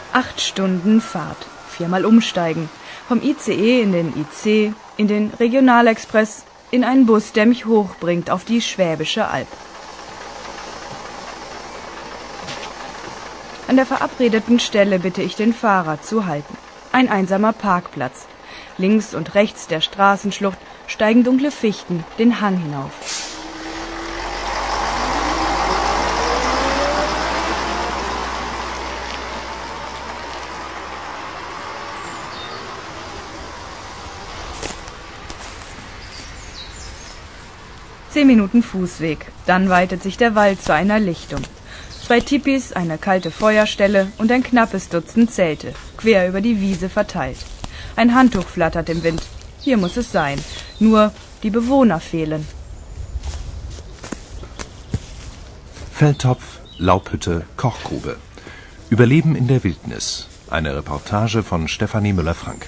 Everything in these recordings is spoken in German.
8 Stunden Fahrt, 4-mal umsteigen. Vom ICE in den IC, in den Regionalexpress, in einen Bus, der mich hochbringt auf die Schwäbische Alb. An der verabredeten Stelle bitte ich den Fahrer zu halten. Ein einsamer Parkplatz. Links und rechts der Straßenschlucht steigen dunkle Fichten den Hang hinauf. Zehn Minuten Fußweg, dann weitet sich der Wald zu einer Lichtung. 2 Tipis, eine kalte Feuerstelle und ein knappes Dutzend Zelte, quer über die Wiese verteilt. Ein Handtuch flattert im Wind. Hier muss es sein. Nur die Bewohner fehlen. Feldtopf, Laubhütte, Kochgrube. Überleben in der Wildnis. Eine Reportage von Stefanie Müller-Frank.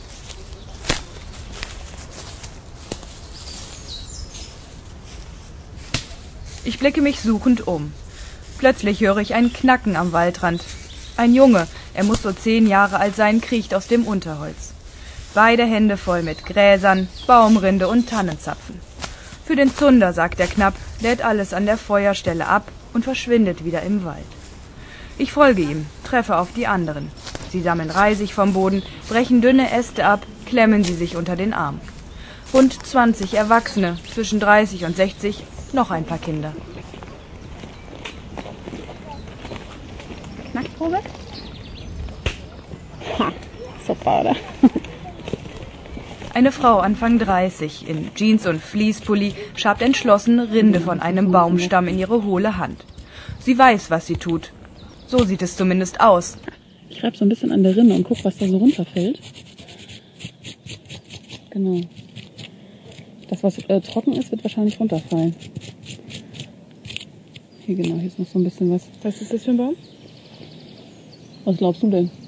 Ich blicke mich suchend um. Plötzlich höre ich ein Knacken am Waldrand. Ein Junge, er muss so 10 Jahre alt sein, kriecht aus dem Unterholz. Beide Hände voll mit Gräsern, Baumrinde und Tannenzapfen. Für den Zunder, sagt er knapp, lädt alles an der Feuerstelle ab und verschwindet wieder im Wald. Ich folge ihm, treffe auf die anderen. Sie sammeln Reisig vom Boden, brechen dünne Äste ab, klemmen sie sich unter den Arm. Rund 20 Erwachsene, zwischen 30 und 60, noch ein paar Kinder. Nacktprobe? Ha, super, oder? Eine Frau Anfang 30 in Jeans und Fleecepulli schabt entschlossen Rinde von einem Baumstamm in ihre hohle Hand. Sie weiß, was sie tut. So sieht es zumindest aus. Ich reibe so ein bisschen an der Rinde und guck, was da so runterfällt. Genau. Das, was trocken ist, wird wahrscheinlich runterfallen. Hier genau, hier ist noch so ein bisschen was. Was ist das für ein Baum? Was glaubst du denn?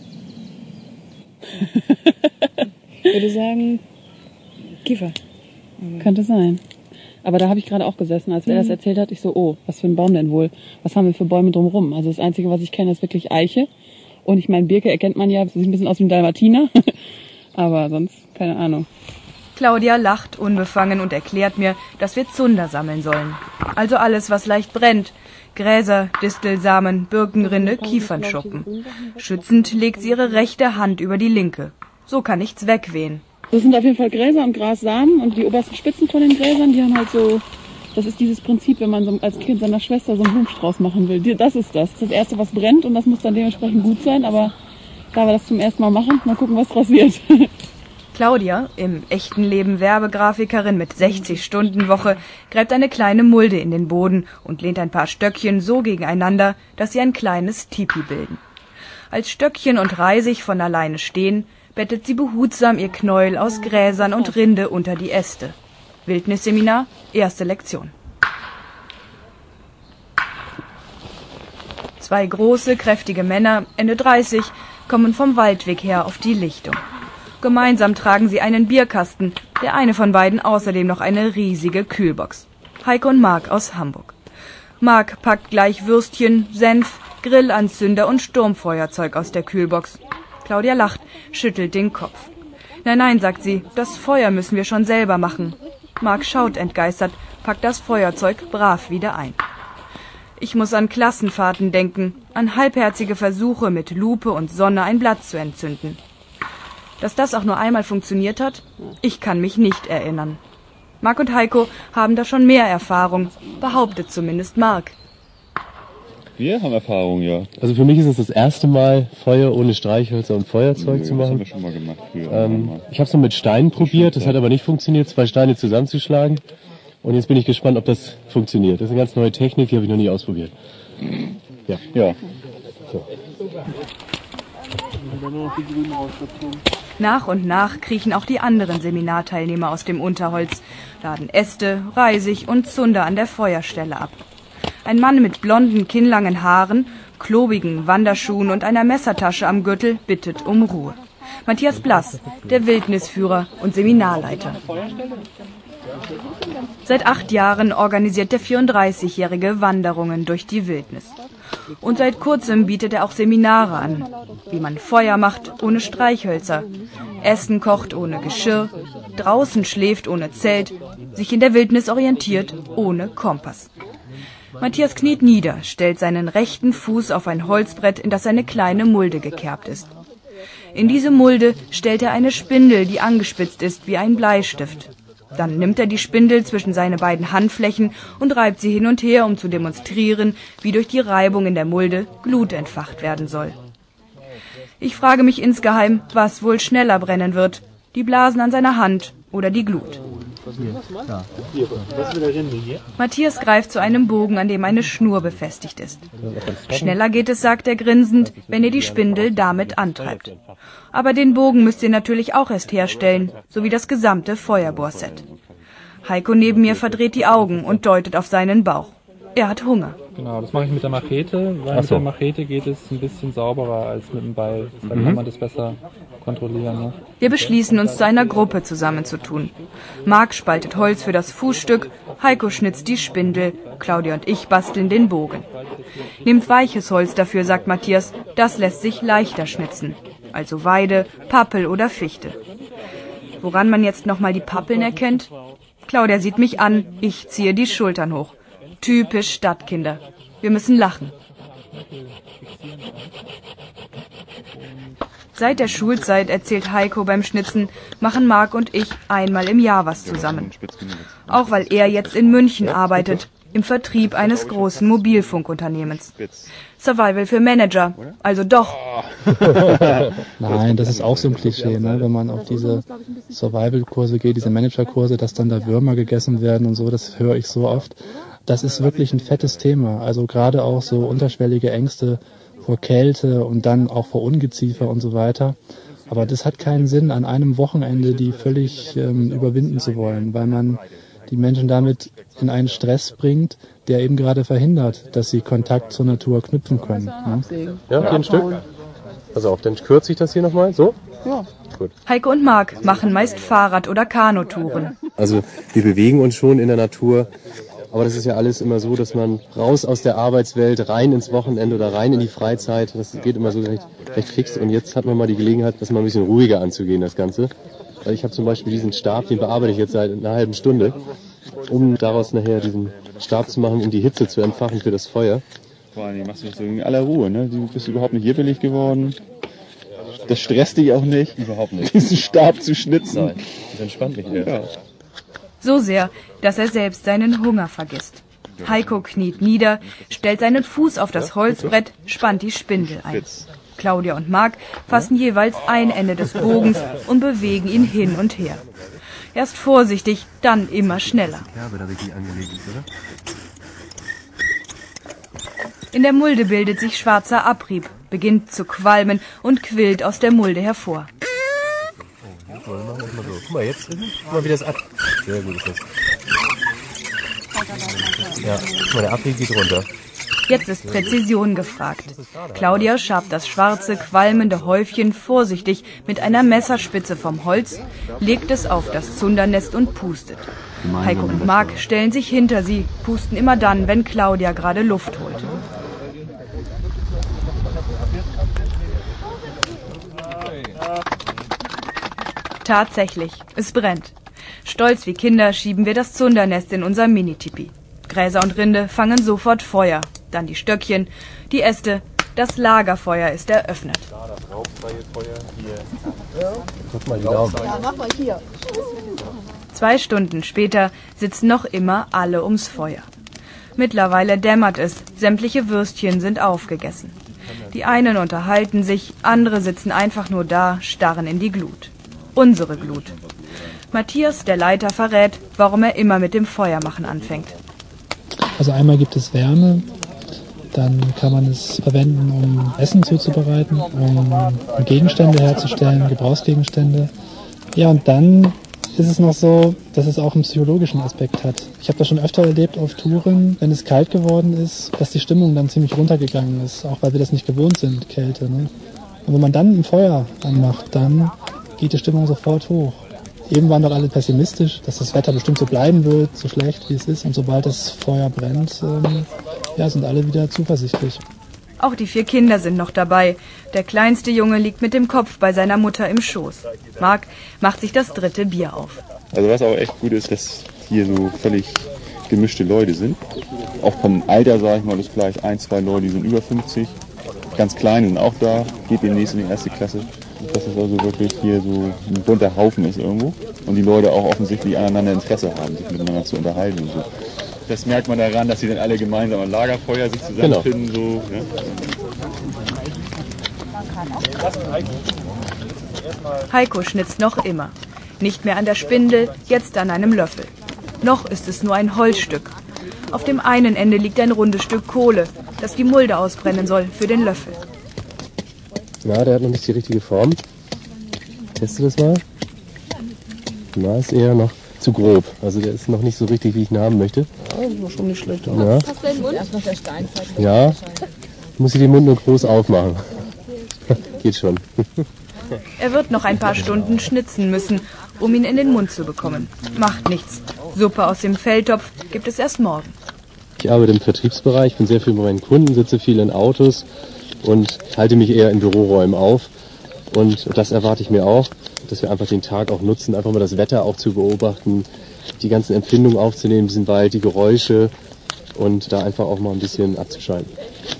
Ich würde sagen, Kiefer. Könnte sein. Aber da habe ich gerade auch gesessen, als er das erzählt hat. Ich so, oh, was für ein Baum denn wohl? Was haben wir für Bäume drumherum? Also das Einzige, was ich kenne, ist wirklich Eiche. Und ich meine, Birke erkennt man ja, sieht ein bisschen aus wie ein Dalmatiner. Aber sonst, keine Ahnung. Claudia lacht unbefangen und erklärt mir, dass wir Zunder sammeln sollen. Also alles, was leicht brennt. Gräser, Distelsamen, Birkenrinde, Kiefernschuppen. Schützend legt sie ihre rechte Hand über die linke. So kann nichts wegwehen. Das sind auf jeden Fall Gräser und Grassamen und die obersten Spitzen von den Gräsern, die haben halt so, das ist dieses Prinzip, wenn man so als Kind seiner Schwester so einen Blumenstrauß machen will. Das ist das. Das ist das Erste, was brennt und das muss dann dementsprechend gut sein, aber da wir das zum ersten Mal machen, mal gucken, was draus wird. Claudia, im echten Leben Werbegrafikerin mit 60-Stunden-Woche, gräbt eine kleine Mulde in den Boden und lehnt ein paar Stöckchen so gegeneinander, dass sie ein kleines Tipi bilden. Als Stöckchen und Reisig von alleine stehen, bettet sie behutsam ihr Knäuel aus Gräsern und Rinde unter die Äste. Wildnisseminar, erste Lektion. 2 große, kräftige Männer, Ende 30, kommen vom Waldweg her auf die Lichtung. Gemeinsam tragen sie einen Bierkasten, der eine von beiden außerdem noch eine riesige Kühlbox. Heiko und Marc aus Hamburg. Marc packt gleich Würstchen, Senf, Grillanzünder und Sturmfeuerzeug aus der Kühlbox. Claudia lacht, schüttelt den Kopf. Nein, nein, sagt sie, das Feuer müssen wir schon selber machen. Marc schaut entgeistert, packt das Feuerzeug brav wieder ein. Ich muss an Klassenfahrten denken, an halbherzige Versuche mit Lupe und Sonne ein Blatt zu entzünden. Dass das auch nur einmal funktioniert hat, ich kann mich nicht erinnern. Marc und Heiko haben da schon mehr Erfahrung, behauptet zumindest Marc. Wir haben Erfahrung, ja. Also für mich ist es das erste Mal, Feuer ohne Streichhölzer und Feuerzeug zu machen. Das haben wir schon mal gemacht früher. Ich habe es nur mit Steinen probiert, das hat aber nicht funktioniert, 2 Steine zusammenzuschlagen. Und jetzt bin ich gespannt, ob das funktioniert. Das ist eine ganz neue Technik, die habe ich noch nie ausprobiert. Ja. Ja. So. Nach und nach kriechen auch die anderen Seminarteilnehmer aus dem Unterholz, laden Äste, Reisig und Zunder an der Feuerstelle ab. Ein Mann mit blonden, kinnlangen Haaren, klobigen Wanderschuhen und einer Messertasche am Gürtel bittet um Ruhe. Matthias Blass, der Wildnisführer und Seminarleiter. Seit 8 Jahren organisiert der 34-Jährige Wanderungen durch die Wildnis. Und seit kurzem bietet er auch Seminare an, wie man Feuer macht ohne Streichhölzer, Essen kocht ohne Geschirr, draußen schläft ohne Zelt, sich in der Wildnis orientiert ohne Kompass. Matthias kniet nieder, stellt seinen rechten Fuß auf ein Holzbrett, in das eine kleine Mulde gekerbt ist. In diese Mulde stellt er eine Spindel, die angespitzt ist wie ein Bleistift. Dann nimmt er die Spindel zwischen seine beiden Handflächen und reibt sie hin und her, um zu demonstrieren, wie durch die Reibung in der Mulde Glut entfacht werden soll. Ich frage mich insgeheim, was wohl schneller brennen wird, die Blasen an seiner Hand oder die Glut. Matthias greift zu einem Bogen, an dem eine Schnur befestigt ist. Schneller geht es, sagt er grinsend, wenn ihr die Spindel damit antreibt. Aber den Bogen müsst ihr natürlich auch erst herstellen, sowie das gesamte Feuerbohrset. Heiko neben mir verdreht die Augen und deutet auf seinen Bauch. Er hat Hunger. Genau, das mache ich mit der Machete, weil mit der Machete geht es ein bisschen sauberer als mit dem Beil. Dann kann man das besser kontrollieren. Ne? Wir beschließen uns zu einer Gruppe zusammenzutun. Marc spaltet Holz für das Fußstück, Heiko schnitzt die Spindel, Claudia und ich basteln den Bogen. Nehmt weiches Holz dafür, sagt Matthias, das lässt sich leichter schnitzen. Also Weide, Pappel oder Fichte. Woran man jetzt nochmal die Pappeln erkennt? Claudia sieht mich an, ich ziehe die Schultern hoch. Typisch Stadtkinder. Wir müssen lachen. Seit der Schulzeit, erzählt Heiko beim Schnitzen, machen Marc und ich einmal im Jahr was zusammen. Auch weil er jetzt in München arbeitet, im Vertrieb eines großen Mobilfunkunternehmens. Survival für Manager, also doch. Nein, das ist auch so ein Klischee, ne? Wenn man auf diese Survival-Kurse geht, diese Manager-Kurse, dass dann da Würmer gegessen werden und so, das höre ich so oft. Das ist wirklich ein fettes Thema. Also gerade auch so unterschwellige Ängste vor Kälte und dann auch vor Ungeziefer und so weiter. Aber das hat keinen Sinn, an einem Wochenende die völlig überwinden zu wollen, weil man die Menschen damit in einen Stress bringt, der eben gerade verhindert, dass sie Kontakt zur Natur knüpfen können. Ne? Ja, hier ein Stück. Pass auf, dann kürze ich das hier nochmal. So? Ja. Gut. Heiko und Marc machen meist Fahrrad- oder Kanutouren. Also wir bewegen uns schon in der Natur. Aber das ist ja alles immer so, dass man raus aus der Arbeitswelt, rein ins Wochenende oder rein in die Freizeit, das geht immer so recht fix. Und jetzt hat man mal die Gelegenheit, das mal ein bisschen ruhiger anzugehen, das Ganze. Also ich habe zum Beispiel diesen Stab, den bearbeite ich jetzt seit einer halben Stunde, um daraus nachher diesen Stab zu machen, um die Hitze zu entfachen für das Feuer. Vor allem machst du das so in aller Ruhe, ne? Du bist überhaupt nicht hibbelig geworden. Das stresst dich auch nicht. Überhaupt nicht. Diesen Stab zu schnitzen. Nein, das entspannt mich eher. Ja. So sehr, dass er selbst seinen Hunger vergisst. Heiko kniet nieder, stellt seinen Fuß auf das Holzbrett, spannt die Spindel ein. Claudia und Marc fassen jeweils ein Ende des Bogens und bewegen ihn hin und her. Erst vorsichtig, dann immer schneller. In der Mulde bildet sich schwarzer Abrieb, beginnt zu qualmen und quillt aus der Mulde hervor. Guck mal, jetzt guck mal, wie das ab. Sehr gut ist das. Ja, guck mal, der Abrieb geht runter. Jetzt ist Präzision gefragt. Claudia schabt das schwarze, qualmende Häufchen vorsichtig mit einer Messerspitze vom Holz, legt es auf das Zundernest und pustet. Heiko und Marc stellen sich hinter sie, pusten immer dann, wenn Claudia gerade Luft holt. Tatsächlich, es brennt. Stolz wie Kinder schieben wir das Zundernest in unser Mini-Tipi. Gräser und Rinde fangen sofort Feuer, dann die Stöckchen, die Äste. Das Lagerfeuer ist eröffnet. Guck mal die Daumen. 2 Stunden später sitzen noch immer alle ums Feuer. Mittlerweile dämmert es, sämtliche Würstchen sind aufgegessen. Die einen unterhalten sich, andere sitzen einfach nur da, starren in die Glut. Unsere Glut. Matthias, der Leiter, verrät, warum er immer mit dem Feuermachen anfängt. Also einmal gibt es Wärme, dann kann man es verwenden, um Essen zuzubereiten, um Gegenstände herzustellen, Gebrauchsgegenstände. Ja, und dann ist es noch so, dass es auch einen psychologischen Aspekt hat. Ich habe das schon öfter erlebt auf Touren, wenn es kalt geworden ist, dass die Stimmung dann ziemlich runtergegangen ist, auch weil wir das nicht gewohnt sind, Kälte. Ne? Und wenn man dann ein Feuer anmacht, dann geht die Stimmung sofort hoch. Eben waren doch alle pessimistisch, dass das Wetter bestimmt so bleiben wird, so schlecht wie es ist. Und sobald das Feuer brennt, sind alle wieder zuversichtlich. Auch die 4 Kinder sind noch dabei. Der kleinste Junge liegt mit dem Kopf bei seiner Mutter im Schoß. Marc macht sich das 3. Bier auf. Also was auch echt gut ist, dass hier so völlig gemischte Leute sind. Auch vom Alter, sage ich mal, ist vielleicht 1, 2 Leute, die sind über 50. Ganz kleine sind auch da, geht demnächst in die 1. Klasse. Dass es also wirklich hier so ein bunter Haufen ist irgendwo. Und die Leute auch offensichtlich aneinander Interesse haben, sich miteinander zu unterhalten und so. Das merkt man daran, dass sie dann alle gemeinsam am Lagerfeuer sich zusammenfinden. Genau. So, ja. Heiko schnitzt noch immer. Nicht mehr an der Spindel, jetzt an einem Löffel. Noch ist es nur ein Holzstück. Auf dem einen Ende liegt ein rundes Stück Kohle, das die Mulde ausbrennen soll für den Löffel. Na, der hat noch nicht die richtige Form. Teste das mal. Na, ist eher noch zu grob. Also der ist noch nicht so richtig, wie ich ihn haben möchte. Ja, das war schon nicht schlecht. Ja. Hast du den Mund? Ja, muss ich den Mund nur groß aufmachen. Geht schon. Er wird noch ein paar Stunden schnitzen müssen, um ihn in den Mund zu bekommen. Macht nichts. Suppe aus dem Feldtopf gibt es erst morgen. Ich arbeite im Vertriebsbereich, bin sehr viel bei meinen Kunden, sitze viel in Autos und halte mich eher in Büroräumen auf. Und das erwarte ich mir auch, dass wir einfach den Tag auch nutzen, einfach mal das Wetter auch zu beobachten, die ganzen Empfindungen aufzunehmen, diesen Wald, die Geräusche und da einfach auch mal ein bisschen abzuschalten.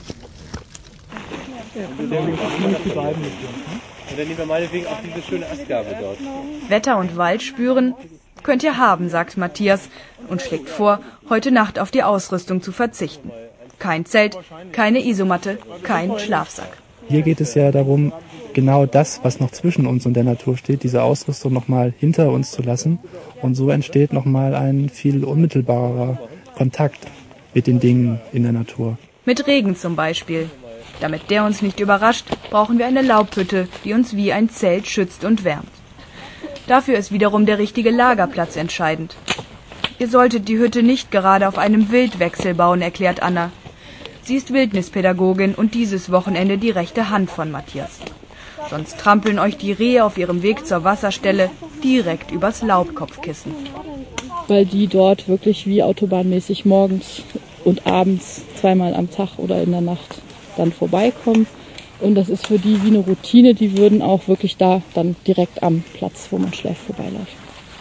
Und dann nehmen wir meinetwegen auch diese schöne Astgabel dort. Wetter und Wald spüren könnt ihr haben, sagt Matthias und schlägt vor, heute Nacht auf die Ausrüstung zu verzichten. Kein Zelt, keine Isomatte, kein Schlafsack. Hier geht es ja darum, genau das, was noch zwischen uns und der Natur steht, diese Ausrüstung nochmal hinter uns zu lassen. Und so entsteht nochmal ein viel unmittelbarer Kontakt mit den Dingen in der Natur. Mit Regen zum Beispiel. Damit der uns nicht überrascht, brauchen wir eine Laubhütte, die uns wie ein Zelt schützt und wärmt. Dafür ist wiederum der richtige Lagerplatz entscheidend. Ihr solltet die Hütte nicht gerade auf einem Wildwechsel bauen, erklärt Anna. Sie ist Wildnispädagogin und dieses Wochenende die rechte Hand von Matthias. Sonst trampeln euch die Rehe auf ihrem Weg zur Wasserstelle direkt übers Laubkopfkissen. Weil die dort wirklich wie autobahnmäßig morgens und abends 2-mal am Tag oder in der Nacht dann vorbeikommen. Und das ist für die wie eine Routine, die würden auch wirklich da dann direkt am Platz, wo man schläft, vorbeilaufen.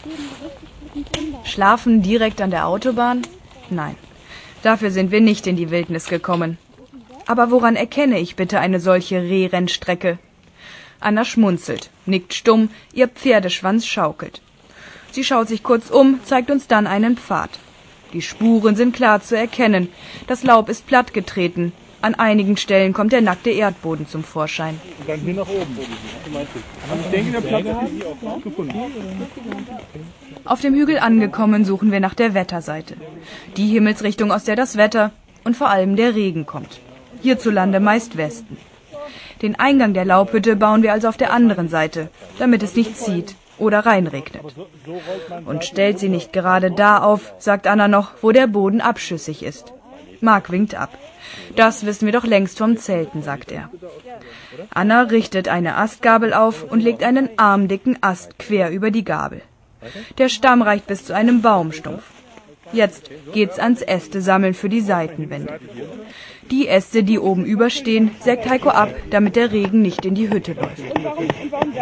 Schlafen direkt an der Autobahn? Nein, dafür sind wir nicht in die Wildnis gekommen. Aber woran erkenne ich bitte eine solche Rehrennstrecke? Anna schmunzelt, nickt stumm, ihr Pferdeschwanz schaukelt. Sie schaut sich kurz um, zeigt uns dann einen Pfad. Die Spuren sind klar zu erkennen. Das Laub ist plattgetreten. An einigen Stellen kommt der nackte Erdboden zum Vorschein. Und dann hier nach oben. Ich denke, der Platz ist auch gefunden. Auf dem Hügel angekommen, suchen wir nach der Wetterseite. Die Himmelsrichtung, aus der das Wetter und vor allem der Regen kommt. Hierzulande meist Westen. Den Eingang der Laubhütte bauen wir also auf der anderen Seite, damit es nicht zieht oder reinregnet. Und stellt sie nicht gerade da auf, sagt Anna noch, wo der Boden abschüssig ist. Marc winkt ab. Das wissen wir doch längst vom Zelten, sagt er. Anna richtet eine Astgabel auf und legt einen armdicken Ast quer über die Gabel. Der Stamm reicht bis zu einem Baumstumpf. Jetzt geht's ans Äste sammeln für die Seitenwände. Die Äste, die oben überstehen, sägt Heiko ab, damit der Regen nicht in die Hütte läuft. Wo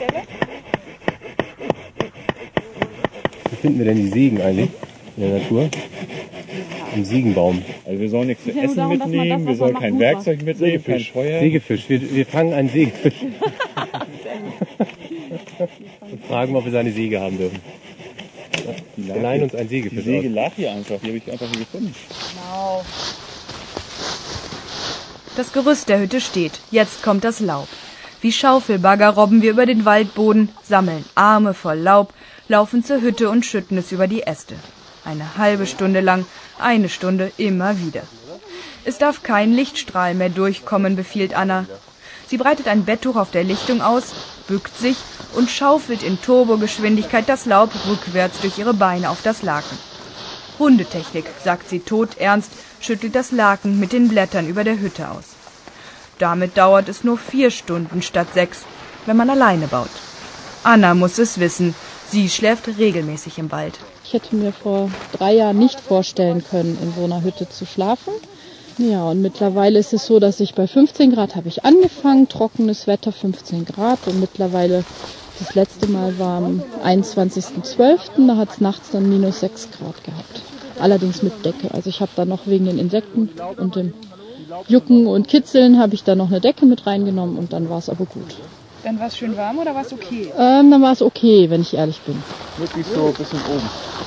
finden wir denn die Sägen eigentlich in der Natur? Im Siegenbaum. Also wir sollen nichts zu essen mitnehmen, wir sollen kein Werkzeug mitnehmen, kein Feuer. Sägefisch, wir fangen einen Sägefisch. Und fragen, ob wir seine Säge haben dürfen. Wir leihen uns einen Sägefisch. Die Säge lag hier einfach, die habe ich einfach hier gefunden. Genau. Das Gerüst der Hütte steht, jetzt kommt das Laub. Wie Schaufelbagger robben wir über den Waldboden, sammeln Arme voll Laub, laufen zur Hütte und schütten es über die Äste. Eine halbe Stunde lang, eine Stunde immer wieder. Es darf kein Lichtstrahl mehr durchkommen, befiehlt Anna. Sie breitet ein Betttuch auf der Lichtung aus, bückt sich und schaufelt in Turbogeschwindigkeit das Laub rückwärts durch ihre Beine auf das Laken. Hundetechnik, sagt sie todernst, schüttelt das Laken mit den Blättern über der Hütte aus. Damit dauert es nur 4 Stunden statt 6, wenn man alleine baut. Anna muss es wissen. Sie schläft regelmäßig im Wald. Ich hätte mir vor 3 Jahren nicht vorstellen können, in so einer Hütte zu schlafen. Ja, und mittlerweile ist es so, dass ich bei 15 Grad habe ich angefangen, trockenes Wetter, 15 Grad. Und mittlerweile, das letzte Mal war am 21.12., da hat es nachts dann minus 6 Grad gehabt. Allerdings mit Decke. Also ich habe da noch wegen den Insekten und dem Jucken und Kitzeln habe ich da noch eine Decke mit reingenommen und dann war es aber gut. Dann war es schön warm oder war es okay? Dann war es okay, wenn ich ehrlich bin. Wirklich so ein bisschen oben.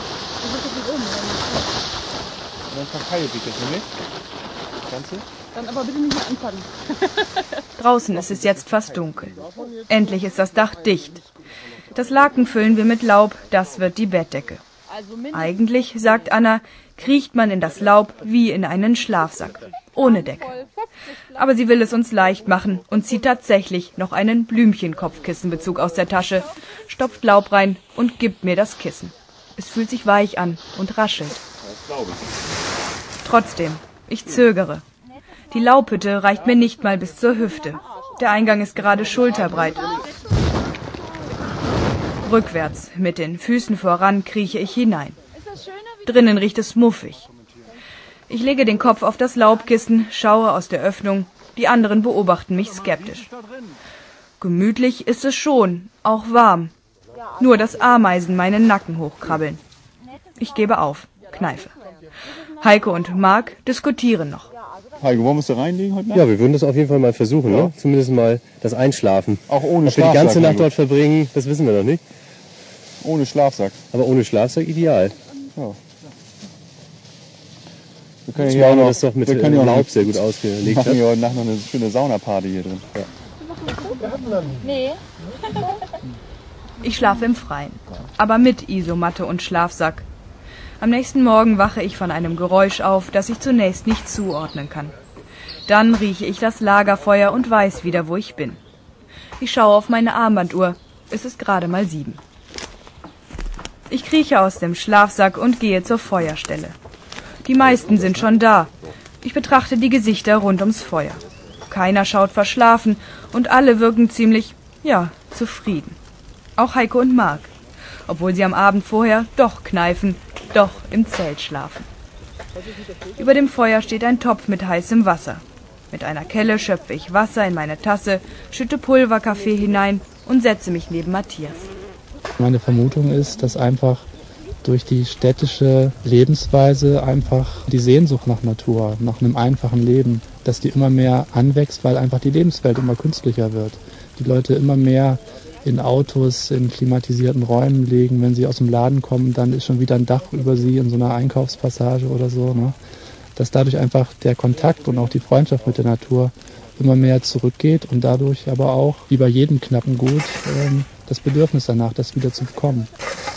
Dann verkeilt sich das nicht. Ganze? Dann aber bitte nicht mehr anfangen. Draußen ist es jetzt fast dunkel. Endlich ist das Dach dicht. Das Laken füllen wir mit Laub, das wird die Bettdecke. Eigentlich, sagt Anna, kriecht man in das Laub wie in einen Schlafsack, ohne Decke. Aber sie will es uns leicht machen und zieht tatsächlich noch einen Blümchenkopfkissenbezug aus der Tasche, stopft Laub rein und gibt mir das Kissen. Es fühlt sich weich an und raschelt. Trotzdem, ich zögere. Die Laubhütte reicht mir nicht mal bis zur Hüfte. Der Eingang ist gerade schulterbreit. Rückwärts, mit den Füßen voran, krieche ich hinein. Drinnen riecht es muffig. Ich lege den Kopf auf das Laubkissen, schaue aus der Öffnung. Die anderen beobachten mich skeptisch. Gemütlich ist es schon, auch warm. Nur dass Ameisen meinen Nacken hochkrabbeln. Ich gebe auf, kneife. Heiko und Marc diskutieren noch. Heiko, wollen wir es da reinlegen heute Nacht? Ja, wir würden das auf jeden Fall mal versuchen, ne? Zumindest mal das Einschlafen. Auch ohne Ob wir Schlafsack. die ganze Nacht Heiko. dort verbringen, das wissen wir noch nicht. Ohne Schlafsack. Aber ohne Schlafsack ideal. Ja. Wir können Jetzt hier auch machen wir noch, das doch mit wir können ja auch Laub noch, sehr gut ausgelegt. machen hier heute Nacht noch eine schöne Saunaparty hier drin. Ja. Ich schlafe im Freien, aber mit Isomatte und Schlafsack. Am nächsten Morgen wache ich von einem Geräusch auf, das ich zunächst nicht zuordnen kann. Dann rieche ich das Lagerfeuer und weiß wieder, wo ich bin. Ich schaue auf meine Armbanduhr. Es ist gerade mal 7. Ich krieche aus dem Schlafsack und gehe zur Feuerstelle. Die meisten sind schon da. Ich betrachte die Gesichter rund ums Feuer. Keiner schaut verschlafen und alle wirken ziemlich, zufrieden. Auch Heiko und Marc. Obwohl sie am Abend vorher doch kneifen, doch im Zelt schlafen. Über dem Feuer steht ein Topf mit heißem Wasser. Mit einer Kelle schöpfe ich Wasser in meine Tasse, schütte Pulverkaffee hinein und setze mich neben Matthias. Meine Vermutung ist, dass einfach durch die städtische Lebensweise einfach die Sehnsucht nach Natur, nach einem einfachen Leben, dass die immer mehr anwächst, weil einfach die Lebenswelt immer künstlicher wird. Die Leute immer mehr in Autos, in klimatisierten Räumen legen. Wenn sie aus dem Laden kommen, dann ist schon wieder ein Dach über sie in so einer Einkaufspassage oder so. Ne? Dass dadurch einfach der Kontakt und auch die Freundschaft mit der Natur immer mehr zurückgeht und dadurch aber auch, wie bei jedem knappen Gut, das Bedürfnis danach, das wieder zu bekommen.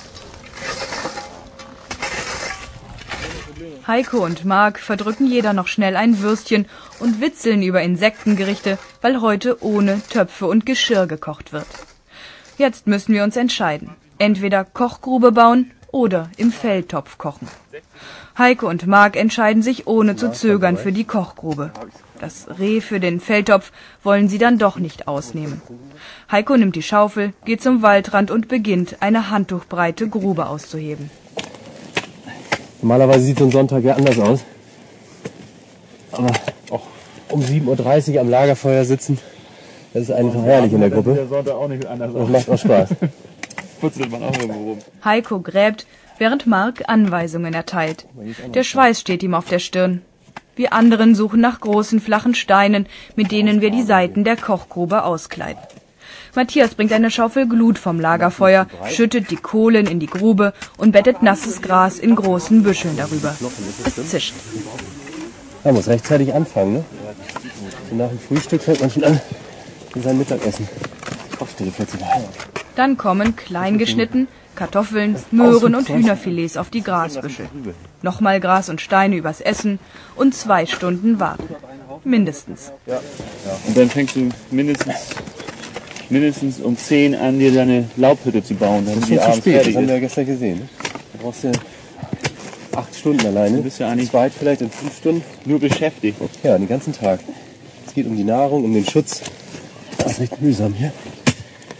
Heiko und Marc verdrücken jeder noch schnell ein Würstchen und witzeln über Insektengerichte, weil heute ohne Töpfe und Geschirr gekocht wird. Jetzt müssen wir uns entscheiden. Entweder Kochgrube bauen oder im Feldtopf kochen. Heiko und Marc entscheiden sich ohne zu zögern für die Kochgrube. Das Reh für den Feldtopf wollen sie dann doch nicht ausnehmen. Heiko nimmt die Schaufel, geht zum Waldrand und beginnt, eine handtuchbreite Grube auszuheben. Normalerweise sieht so ein Sonntag ja anders aus. Aber auch um 7.30 Uhr am Lagerfeuer sitzen, das ist einfach herrlich in der Gruppe. Der Sonntag auch nicht anders Das macht auch Spaß. Putzelt man auch irgendwo rum. Heiko gräbt, während Marc Anweisungen erteilt. Der Schweiß steht ihm auf der Stirn. Wir anderen suchen nach großen, flachen Steinen, mit denen wir die Seiten der Kochgrube auskleiden. Matthias bringt eine Schaufel Glut vom Lagerfeuer, schüttet die Kohlen in die Grube und bettet nasses Gras in großen Büscheln darüber. Es zischt. Man muss rechtzeitig anfangen, ne? Und nach dem Frühstück fängt man schon an mit seinem Mittagessen. Kochstelle vorzubereiten. Dann kommen klein geschnitten Kartoffeln, Möhren und Hühnerfilets auf die Grasbüschel. Nochmal Gras und Steine übers Essen und 2 Stunden warten. Mindestens. Und dann fängst du mindestens um 10 an, dir deine Laubhütte zu bauen. Dann Das ist schon zu spät, das haben wir ja gestern gesehen. Ne? Da brauchst du 8 Stunden alleine. Du bist ja eigentlich zweit vielleicht in 5 Stunden. nur beschäftigt. Ja, den ganzen Tag. Es geht um die Nahrung, um den Schutz. Das ist recht mühsam hier.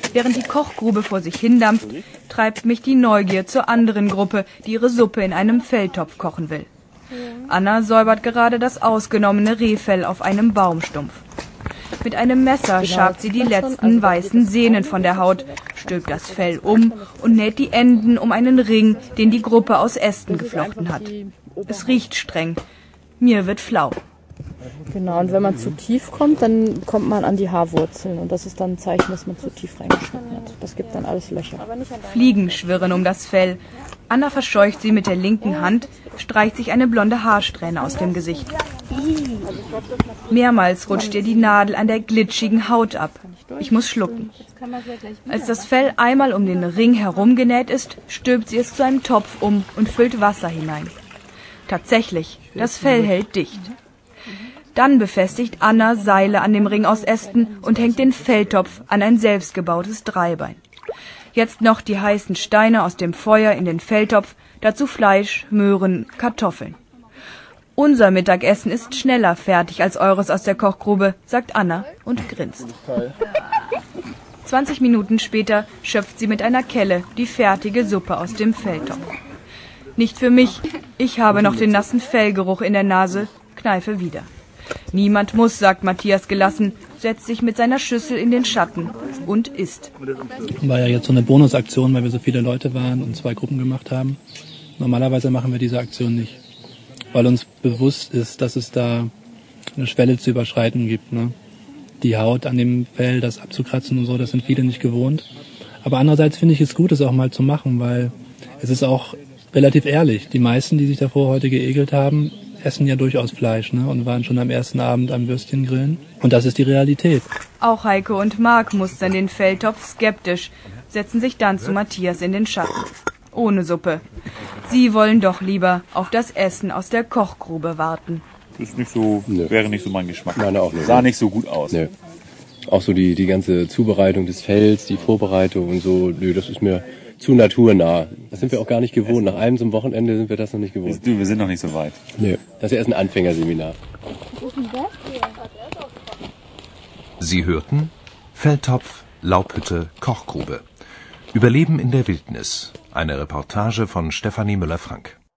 Während die Kochgrube vor sich hindampft, treibt mich die Neugier zur anderen Gruppe, die ihre Suppe in einem Felltopf kochen will. Anna säubert gerade das ausgenommene Rehfell auf einem Baumstumpf. Mit einem Messer schabt sie die letzten weißen Sehnen von der Haut, stülpt das Fell um und näht die Enden um einen Ring, den die Gruppe aus Ästen geflochten hat. Es riecht streng. Mir wird flau. Genau, und wenn man zu tief kommt, dann kommt man an die Haarwurzeln. Und das ist dann ein Zeichen, dass man zu tief reingeschnitten hat. Das gibt dann alles Löcher. Fliegen schwirren um das Fell. Anna verscheucht sie mit der linken Hand, streicht sich eine blonde Haarsträhne aus dem Gesicht. Mehrmals rutscht ihr die Nadel an der glitschigen Haut ab. Ich muss schlucken. Als das Fell einmal um den Ring herumgenäht ist, stülpt sie es zu einem Topf um und füllt Wasser hinein. Tatsächlich, das Fell hält dicht. Dann befestigt Anna Seile an dem Ring aus Ästen und hängt den Felltopf an ein selbstgebautes Dreibein. Jetzt noch die heißen Steine aus dem Feuer in den Felltopf, dazu Fleisch, Möhren, Kartoffeln. Unser Mittagessen ist schneller fertig als eures aus der Kochgrube, sagt Anna und grinst. 20 Minuten später schöpft sie mit einer Kelle die fertige Suppe aus dem Felltopf. Nicht für mich, ich habe noch den nassen Fellgeruch in der Nase, kneife wieder. Niemand muss, sagt Matthias gelassen, setzt sich mit seiner Schüssel in den Schatten und isst. War ja jetzt so eine Bonusaktion, weil wir so viele Leute waren und 2 Gruppen gemacht haben. Normalerweise machen wir diese Aktion nicht, weil uns bewusst ist, dass es da eine Schwelle zu überschreiten gibt. Ne? Die Haut an dem Fell, das abzukratzen und so, das sind viele nicht gewohnt. Aber andererseits finde ich es gut, es auch mal zu machen, weil es ist auch relativ ehrlich. Die meisten, die sich davor heute geekelt haben, essen ja durchaus Fleisch, ne? Und waren schon am ersten Abend am Würstchen grillen. Und das ist die Realität. Auch Heike und Marc mustern den Felltopf skeptisch, setzen sich dann zu Matthias in den Schatten. Ohne Suppe. Sie wollen doch lieber auf das Essen aus der Kochgrube warten. Das ist nicht so, wäre nicht so mein Geschmack. Nein, auch nicht. Sah nicht so gut aus. Nee. Auch so die ganze Zubereitung des Fells, die Vorbereitung und so, das ist mir zu naturnah. Das sind wir auch gar nicht gewohnt. Nach einem so einem Wochenende sind wir das noch nicht gewohnt. Wir sind noch nicht so weit. Nee, das ist erst ein Anfängerseminar. Sie hörten Felltopf, Laubhütte, Kochgrube. Überleben in der Wildnis. Eine Reportage von Stefanie Müller-Frank.